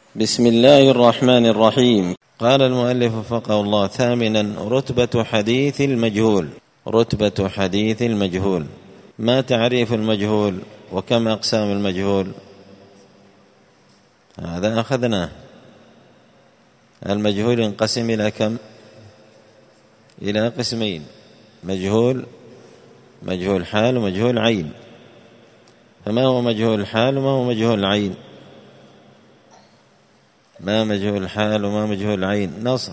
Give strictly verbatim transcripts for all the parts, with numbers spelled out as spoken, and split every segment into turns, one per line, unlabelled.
بسم الله الرحمن الرحيم. قال المؤلف وفقه الله: ثامنا، رتبة حديث المجهول. رتبة حديث المجهول. ما تعريف المجهول وكم أقسام المجهول؟ هذا أخذناه. المجهول ينقسم إلى كم؟ إلى قسمين: مجهول مجهول حال ومجهول عين. فما هو مجهول الحال وما هو مجهول العين؟ ما مجهول الحال وما مجهول العين؟ نصر.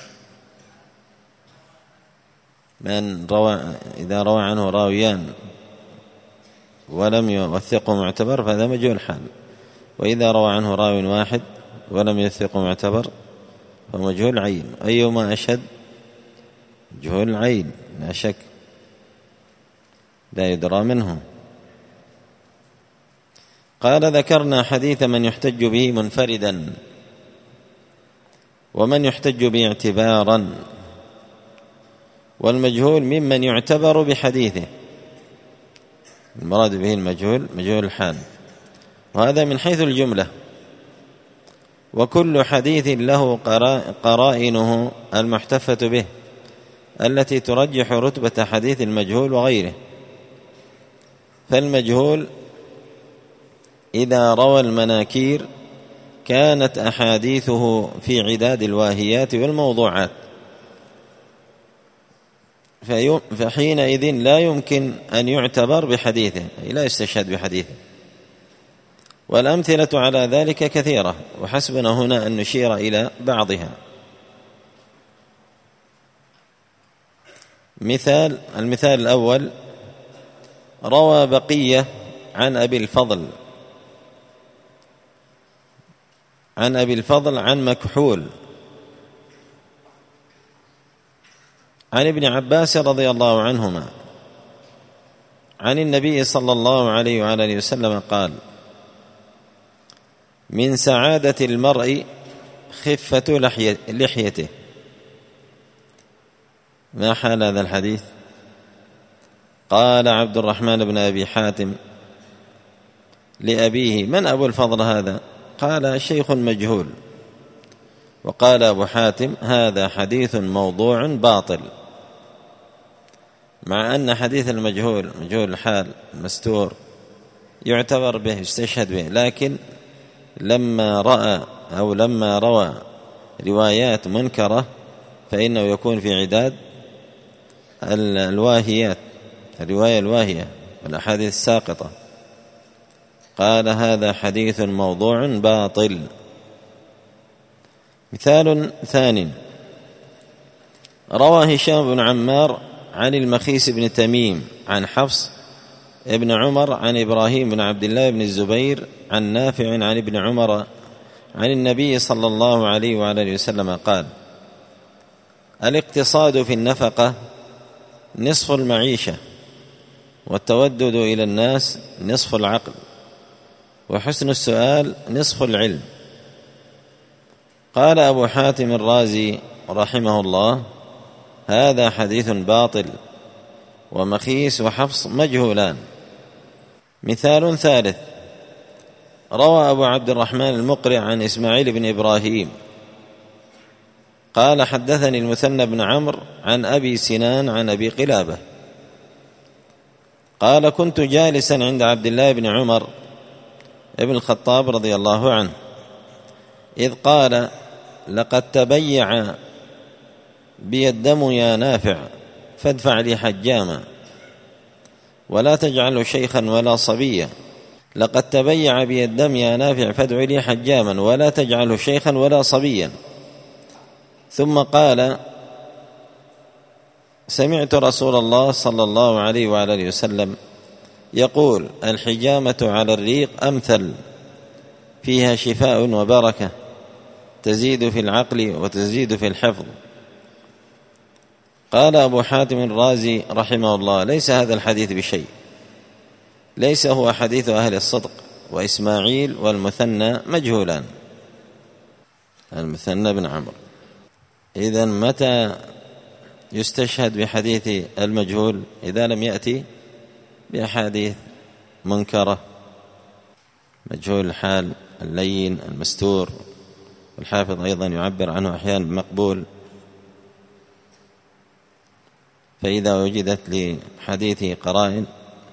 من روى إذا روى عنه راويان ولم يوثقه معتبر فهذا مجهول حال، وإذا روى عنه راوي واحد ولم يوثقه معتبر فمجهول عين. أيما أشد؟ مجهول العين لا شك، لا يدرى منه. قال: ذكرنا حديث من يحتج به منفردا ومن يحتج به اعتبارا، والمجهول ممن يعتبر بحديثه. المراد به المجهول مجهول الحال، وهذا من حيث الجملة. وكل حديث له قرائنه المحتفة به التي ترجح رتبة حديث المجهول وغيره. فالمجهول إذا روى المناكير كانت أحاديثه في عداد الواهيات والموضوعات، فحينئذ لا يمكن أن يعتبر بحديثه، لا يستشهد بحديثه. والأمثلة على ذلك كثيرة، وحسبنا هنا أن نشير إلى بعضها. مثال المثال الأول: روى بقية عن أبي الفضل عن أبي الفضل عن مكحول عن ابن عباس رضي الله عنهما عن النبي صلى الله عليه وعلى آله وسلم قال: من سعادة المرء خفة لحيته. ما حال هذا الحديث؟ قال عبد الرحمن بن أبي حاتم لأبيه: من أبو الفضل هذا؟ قال: شيخ مجهول. وقال أبو حاتم: هذا حديث موضوع باطل. مع أن حديث المجهول مجهول الحال مستور يعتبر به يستشهد به، لكن لما رأى أو لما روى روايات منكرة فإنه يكون في عداد الواهيات، الرواية الواهية والأحاديث الساقطة. قال: هذا حديث موضوع باطل. مثال ثاني: روى هشام بن عمار عن المخيس بن تميم عن حفص ابن عمر عن إبراهيم بن عبد الله بن الزبير عن نافع عن ابن عمر عن النبي صلى الله عليه وعلى آله وسلم قال: الاقتصاد في النفقة نصف المعيشة، والتودد إلى الناس نصف العقل، وحسن السؤال نصف العلم. قال أبو حاتم الرازي رحمه الله: هذا حديث باطل، ومخيس وحفص مجهولان. مثال ثالث: روى أبو عبد الرحمن المقرع عن إسماعيل بن إبراهيم قال: حدثني المثنى بن عمرو عن أبي سنان عن أبي قلابة قال: كنت جالسا عند عبد الله بن عمر ابن الخطاب رضي الله عنه إذ قال: لقد تبيع بي الدم يا نافع فادفع لي حجاما ولا تجعله شيخا ولا صبيا. لقد تبيع بي الدم يا نافع فادع لي حجاما ولا تجعله شيخا ولا صبيا. ثم قال: سمعت رسول الله صلى الله عليه وعلى آله وسلم يقول: الحجامة على الريق أمثل، فيها شفاء وبركة، تزيد في العقل وتزيد في الحفظ. قال أبو حاتم الرازي رحمه الله: ليس هذا الحديث بشيء، ليس هو حديث أهل الصدق، وإسماعيل والمثنى مجهولان. المثنى بن عمرو. إذن متى يستشهد بحديث المجهول؟ إذا لم يأتي بأحاديث منكرة، مجهول الحال، اللين، المستور، الحافظ أيضا يعبر عنه أحيانا مقبول، فإذا وجدت لحديثه قرائن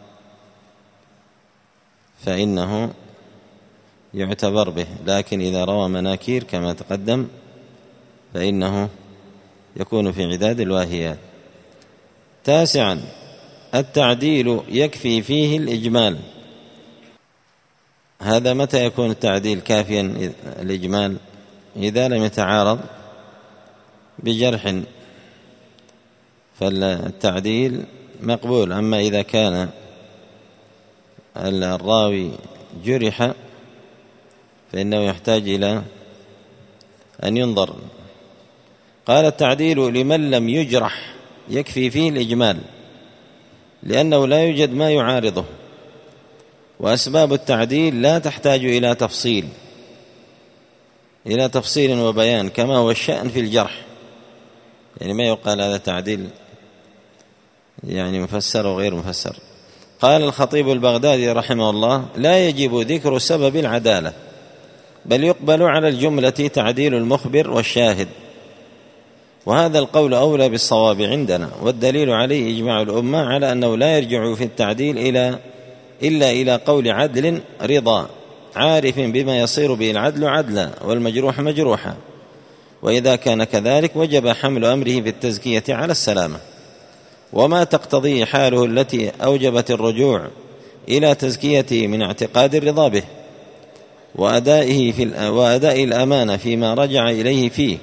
فإنه يعتبر به، لكن إذا روى مناكير كما تقدم فإنه يكون في عداد الواهيات. تاسعا التعديل يكفي فيه الإجمال. هذا متى يكون التعديل كافيا الإجمال؟ إذا لم يتعارض بجرح فالتعديل مقبول. أما إذا كان الراوي جرح فإنه يحتاج إلى أن ينظر. قال التعديل لمن لم يجرح يكفي فيه الإجمال، لأنه لا يوجد ما يعارضه، وأسباب التعديل لا تحتاج إلى تفصيل إلى تفصيل وبيان كما هو الشأن في الجرح. يعني ما يقال هذا تعديل يعني مفسر وغير مفسر. قال الخطيب البغدادي رحمه الله: لا يجب ذكر سبب العدالة، بل يقبل على الجملة تعديل المخبر والشاهد، وهذا القول أولى بالصواب عندنا، والدليل عليه إجماع الأمة على أنه لا يرجع في التعديل إلى إلا إلى قول عدل رضا عارف بما يصير به العدل عدلا والمجروح مجروحا، وإذا كان كذلك وجب حمل أمره في التزكية على السلامة، وما تقتضيه حاله التي أوجبت الرجوع إلى تزكيته من اعتقاد الرضا به وأدائه في وأداء الأمانة فيما رجع إليه فيه،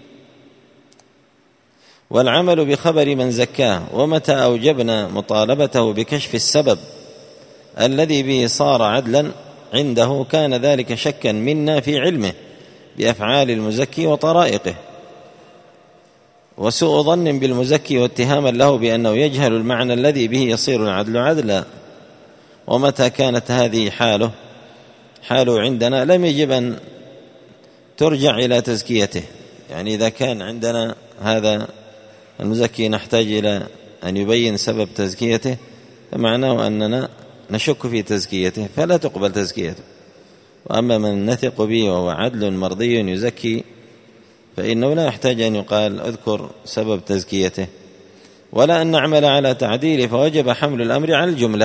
والعمل بخبر من زكاه. ومتى أوجبنا مطالبته بكشف السبب الذي به صار عدلا عنده كان ذلك شكا منا في علمه بأفعال المزكي وطرائقه، وسوء ظن بالمزكي واتهاما له بأنه يجهل المعنى الذي به يصير العدل عدلا. ومتى كانت هذه حاله حاله عندنا لم يجب أن ترجع إلى تزكيته. يعني إذا كان عندنا هذا المزكي نحتاج إلى أن يبين سبب تزكيته فمعناه أننا نشك في تزكيته فلا تقبل تزكيته. وأما من نثق به وهو عدل مرضي يزكي فإنه لا يحتاج أن يقال اذكر سبب تزكيته، ولا أن نعمل على تعديله، فوجب حمل الأمر على الجملة.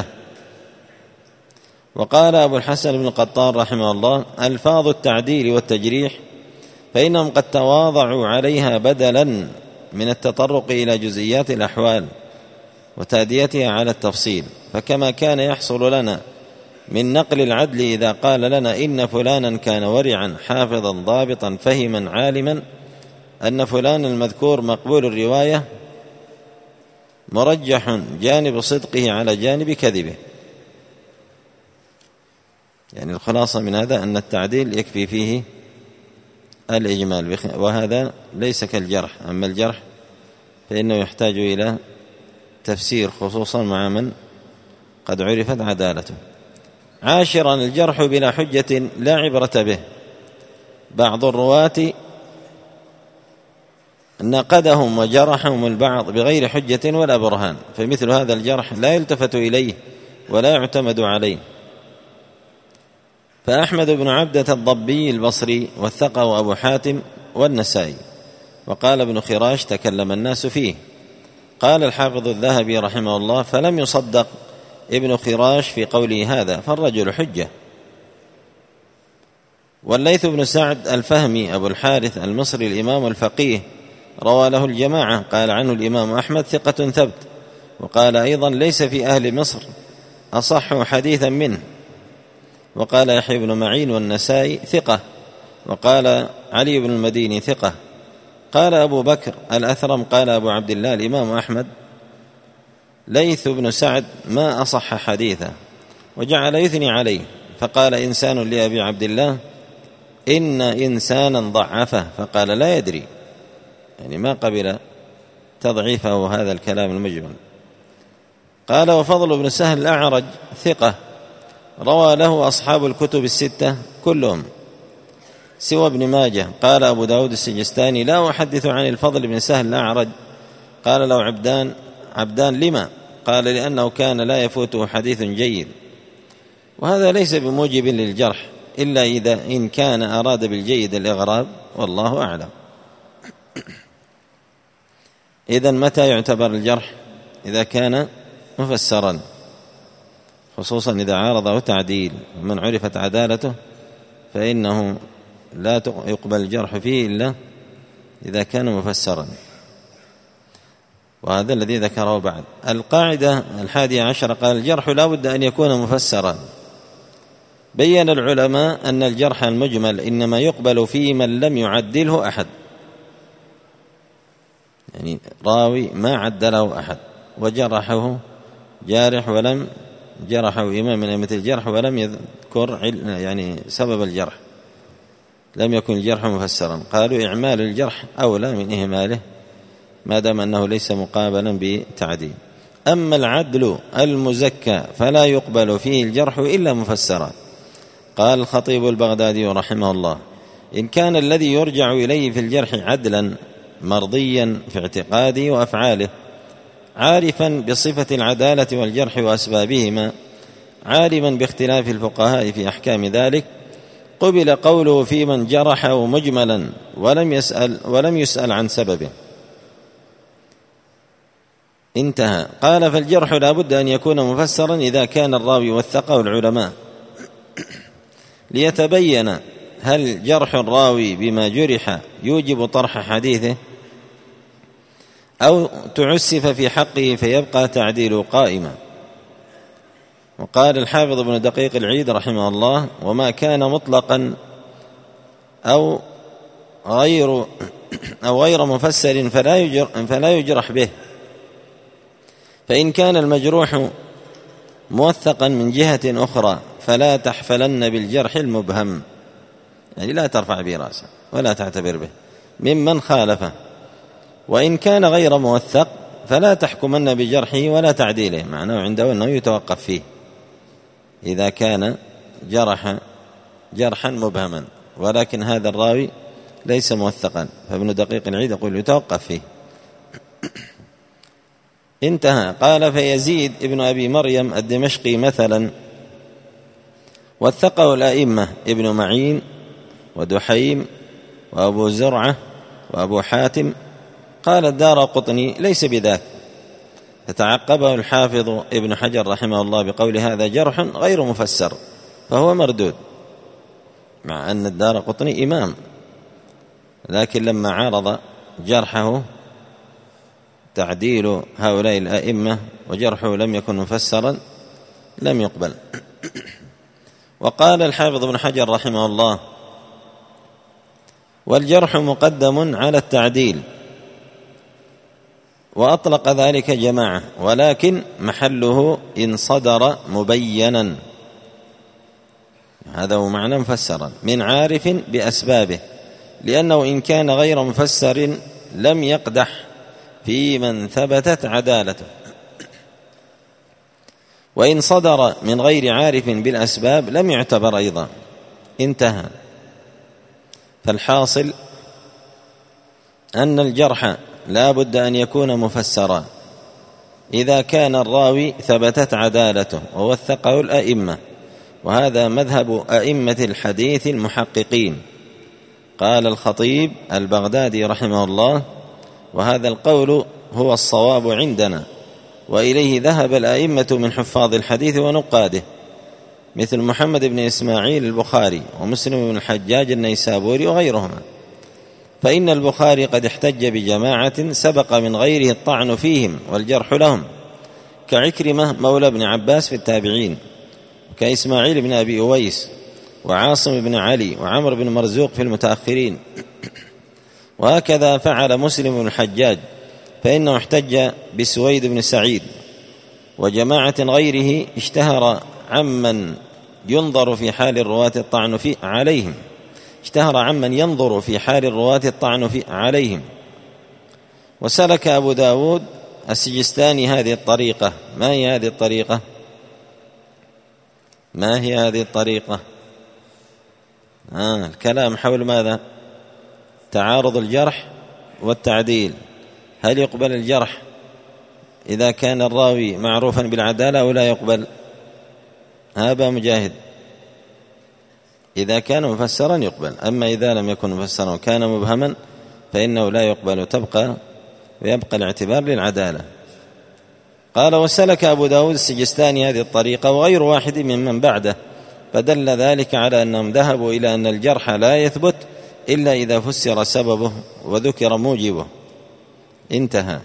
وقال أبو الحسن بن القطان رحمه الله: ألفاظ التعديل والتجريح فإنهم قد تواضعوا عليها بدلا من التطرق إلى جزئيات الأحوال وتأديتها على التفصيل، فكما كان يحصل لنا من نقل العدل إذا قال لنا إن فلانا كان ورعا حافظا ضابطا فهما عالما أن فلان المذكور مقبول الرواية مرجح جانب صدقه على جانب كذبه. يعني الخلاصة من هذا أن التعديل يكفي فيه الإجمال، وهذا ليس كالجرح. أما الجرح فإنه يحتاج إلى تفسير خصوصا مع من قد عرفت عدالته. عاشرا الجرح بلا حجة لا عبرة به. بعض الرواة نقدهم وجرحهم البعض بغير حجة ولا برهان، فمثل هذا الجرح لا يلتفت إليه ولا يعتمد عليه. فأحمد بن عبدة الضبي البصري وثقه أبو حاتم والنسائي. وقال ابن خراش تكلم الناس فيه. قال الحافظ الذهبي رحمه الله: فلم يصدق ابن خراش في قوله هذا، فالرجل حجة. والليث بن سعد الفهمي أبو الحارث المصري الإمام الفقيه روى له الجماعة، قال عنه الإمام أحمد ثقة ثبت. وقال أيضا: ليس في أهل مصر أصح حديثا منه. وقال يحيى بن معين والنسائي ثقة. وقال علي بن المديني ثقة. قال أبو بكر الأثرم قال أبو عبد الله الإمام أحمد: ليث بن سعد ما أصح حديثا، وجعل يثني عليه، فقال إنسان لأبي عبد الله: إن إنسانا ضعفه، فقال لا يدري، يعني ما قبل تضعيفه هذا الكلام المجمل. قال وفضل بن سهل الأعرج ثقة روى له أصحاب الكتب الستة كلهم سوى ابن ماجه. قال أبو داود السجستاني: لا أحدث عن الفضل بن سهل الأعرج. قال له عبدان عبدان لما؟ قال لأنه كان لا يفوته حديث جيد. وهذا ليس بموجب للجرح إلا إذا إن كان أراد بالجيد الإغراب، والله أعلم. إذن متى يعتبر الجرح؟ إذا كان مفسرا، خصوصا إذا عارضه تعديل، ومن عرفت عدالته فإنه لا يقبل الجرح فيه إلا إذا كان مفسرا، وهذا الذي ذكره بعد. القاعدة الحادية عشر قال الجرح لا بد أن يكون مفسرا. بين العلماء أن الجرح المجمل إنما يقبل في من لم يعدله أحد، يعني راوي ما عدله أحد وجرحه جارح ولم جرحه إمام من أئمة الجرح ولم يذكر يعني سبب الجرح، لم يكن الجرح مفسرا، قالوا إعمال الجرح أولى من إهماله ما دام أنه ليس مقابلا بتعديل. أما العدل المزكى فلا يقبل فيه الجرح إلا مفسرا. قال الخطيب البغدادي رحمه الله: إن كان الذي يرجع إليه في الجرح عدلا مرضيا في اعتقاده وأفعاله، عارفا بصفة العدالة والجرح وأسبابهما، عالما باختلاف الفقهاء في أحكام ذلك، قبل قوله في من جرحه مجملا ولم يسأل, ولم يسأل عن سببه. انتهى. قال: فالجرح لا بد أن يكون مفسرا إذا كان الراوي وثقه العلماء، ليتبين هل جرح الراوي بما جرح يوجب طرح حديثه أو تعسف في حقه فيبقى تعديله قائما. وقال الحافظ ابن دقيق العيد رحمه الله: وما كان مطلقا أو غير أو غير مفسر فلا يجرح, فلا يجرح به، فإن كان المجروح موثقا من جهة أخرى فلا تحفلن بالجرح المبهم، يعني لا ترفع به رأسه ولا تعتبر به ممن خالفه. وإن كان غير موثق فلا تحكمن بجرحه ولا تعديله، معناه عنده أنه يتوقف فيه إذا كان جرح جرحا مبهما، ولكن هذا الراوي ليس موثقا، فابن دقيق العيد يقول يتوقف فيه. انتهى. قال: فيزيد ابن أبي مريم الدمشقي مثلا وثقه الأئمة ابن معين ودحيم وأبو زرعة وأبو حاتم. قال الدارقطني: ليس بذاك. فتعقبه الحافظ ابن حجر رحمه الله بقول: هذا جرح غير مفسر، فهو مردود، مع أن الدارقطني إمام، لكن لما عارض جرحه تعديل هؤلاء الأئمة وجرحه لم يكن مفسرا لم يقبل. وقال الحافظ ابن حجر رحمه الله: والجرح مقدم على التعديل، وأطلق ذلك جماعة، ولكن محله إن صدر مبينا، هذا هو معنى مفسرا، من عارف بأسبابه، لأنه إن كان غير مفسر لم يقدح في من ثبتت عدالته، وإن صدر من غير عارف بالأسباب لم يعتبر أيضا. انتهى. فالحاصل أن الجرح لا بد أن يكون مفسرا إذا كان الراوي ثبتت عدالته ووثقه الأئمة، وهذا مذهب أئمة الحديث المحققين. قال الخطيب البغدادي رحمه الله: وهذا القول هو الصواب عندنا، وإليه ذهب الأئمة من حفاظ الحديث ونقاده، مثل محمد بن إسماعيل البخاري ومسلم بن الحجاج النيسابوري وغيرهما. فإن البخاري قد احتج بجماعة سبق من غيره الطعن فيهم والجرح لهم، كعكرمة مولى بن عباس في التابعين، كإسماعيل بن أبي أويس وعاصم بن علي وعمر بن مرزوق في المتأخرين. وهكذا فعل مسلم بن الحجاج، فإنه احتج بسويد بن سعيد وجماعة غيره اشتهر عمن ينظر في حال الرواة الطعن في عليهم اشتهر عمن ينظر في حال الرواة الطعن في عليهم. وسلك أبو داود السجستاني هذه الطريقة. ما هي هذه الطريقة؟ ما هي هذه الطريقة؟ آه الكلام حول ماذا؟ تعارض الجرح والتعديل. هل يقبل الجرح إذا كان الراوي معروفا بالعدالة أو لا يقبل؟ هذا مجاهد. إذا كان مفسرا يقبل، أما إذا لم يكن مفسرا وكان مبهما فإنه لا يقبل، تبقى ويبقى الاعتبار للعدالة. قال: وسلك أبو داود السجستاني هذه الطريقة وغير واحد ممن بعده، فدل ذلك على أنهم ذهبوا إلى أن الجرح لا يثبت إلا إذا فسر سببه وذكر موجبه. انتهى.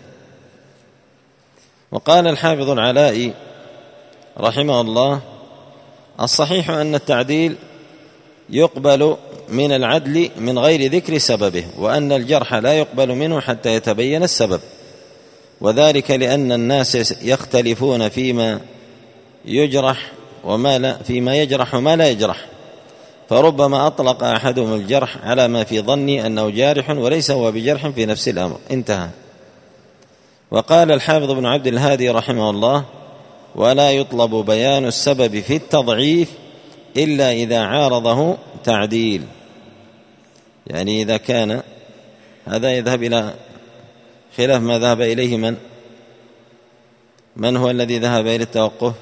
وقال الحافظ العلائي رحمه الله: الصحيح أن التعديل يقبل من العدل من غير ذكر سببه، وأن الجرح لا يقبل منه حتى يتبين السبب، وذلك لأن الناس يختلفون فيما يجرح وما لا فيما يجرح وما لا يجرح، فربما أطلق أحدهم الجرح على ما في ظني أنه جارح وليس هو بجرح في نفس الأمر. انتهى. وقال الحافظ بن عبد الهادي رحمه الله: ولا يطلب بيان السبب في التضعيف إلا إذا عارضه تعديل. يعني إذا كان هذا يذهب إلى خلاف ما ذهب إليه من من هو الذي ذهب إلى التوقف؟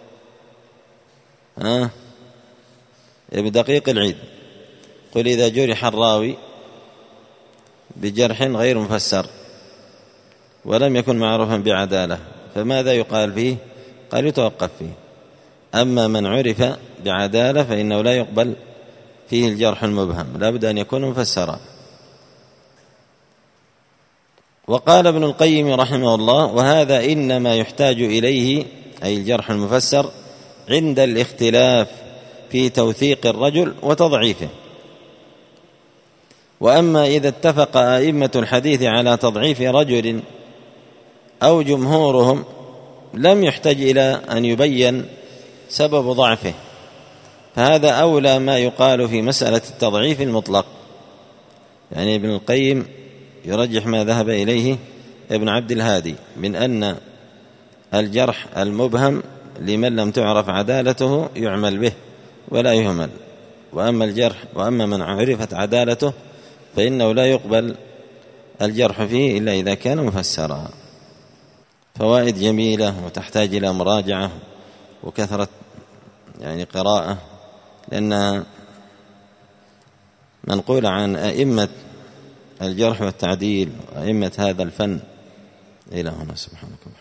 ها؟ ابن دقيق العيد. قل: إذا جرح الراوي بجرح غير مفسر ولم يكن معروفا بعدالة فماذا يقال فيه؟ قال: يتوقف فيه. أما من عرف بعدالة فإنه لا يقبل فيه الجرح المبهم، لا بد أن يكون مفسرا. وقال ابن القيم رحمه الله: وهذا إنما يحتاج إليه، أي الجرح المفسر، عند الاختلاف في توثيق الرجل وتضعيفه. وأما إذا اتفق أئمة الحديث على تضعيف رجل أو جمهورهم لم يحتج إلى أن يبين سبب ضعفه، فهذا أولى ما يقال في مسألة التضعيف المطلق. يعني ابن القيم يرجح ما ذهب إليه ابن عبد الهادي من أن الجرح المبهم لمن لم تعرف عدالته يعمل به ولا يهمل، وأما الجرح وأما من عرفت عدالته فإنه لا يقبل الجرح فيه إلا إذا كان مفسرا. فوائد جميلة وتحتاج إلى مراجعة وكثرة يعني قراءة، لأنها منقولة عن أئمة الجرح والتعديل وأئمة هذا الفن. إلى هنا. سبحانك.